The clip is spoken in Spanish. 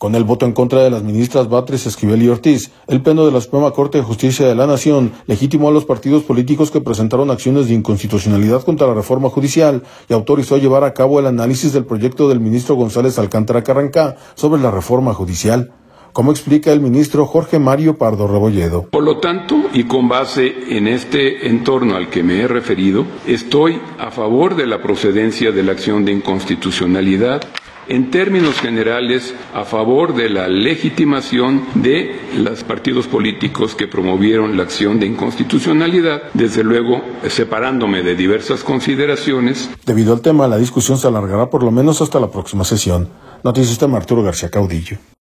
Con el voto en contra de las ministras Batres, Esquivel y Ortiz, el Pleno de la Suprema Corte de Justicia de la Nación legitimó a los partidos políticos que presentaron acciones de inconstitucionalidad contra la reforma judicial y autorizó llevar a cabo el análisis del proyecto del ministro González Alcántara Carrancá sobre la reforma judicial, como explica el ministro Jorge Mario Pardo Rebolledo. Por lo tanto, y con base en este entorno al que me he referido, estoy a favor de la procedencia de la acción de inconstitucionalidad. En términos generales, a favor de la legitimación de los partidos políticos que promovieron la acción de inconstitucionalidad, desde luego separándome de diversas consideraciones. Debido al tema, la discusión se alargará por lo menos hasta la próxima sesión. Noticias de Arturo García Caudillo.